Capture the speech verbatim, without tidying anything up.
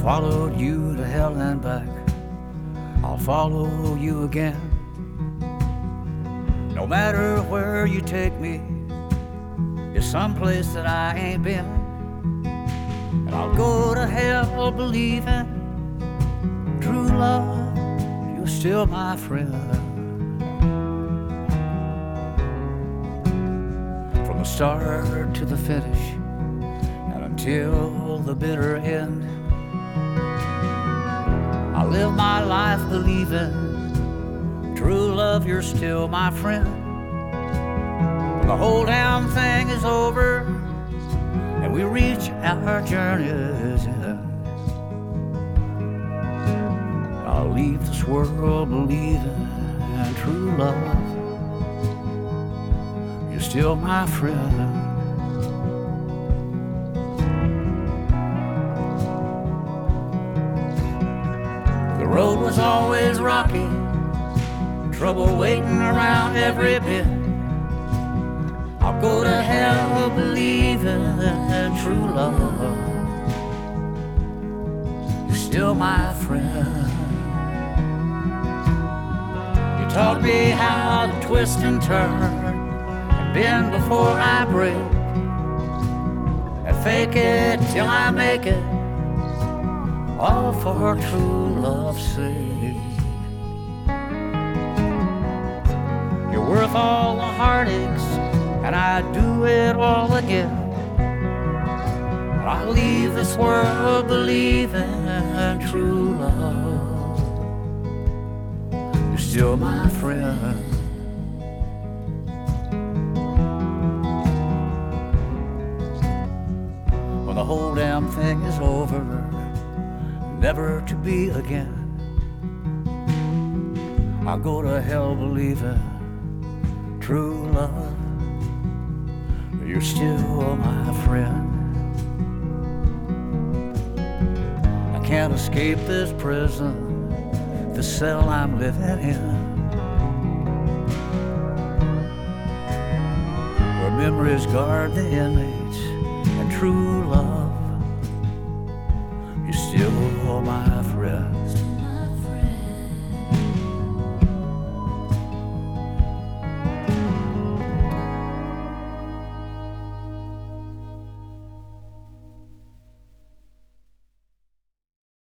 followed you to hell and back. I'll follow you again. No matter where you take me, it's someplace that I ain't been. And I'll go to hell believing true love, you're still my friend. From the start to the finish, and until the bitter end, I live my life believing true love, you're still my friend. When the whole damn thing is over and we reach our journey's end, I'll leave this world believing in true love, you're still my friend. The road was always rocky, trouble waiting around every bend. I'll go to hell believing in true love, you're still my friend. You taught me how to twist and turn and bend before I break, and fake it till I make it, all for true love's sake. You're worth all the heartaches, and I'd do it all again. But I leave this world believing in true love, you're still my friend. When the whole damn thing is over, never to be again, I'll go to hell believing true love, you're still my friend. I can't escape this prison, the cell I'm living in, where memories guard the inmates and true love, you're still my friend.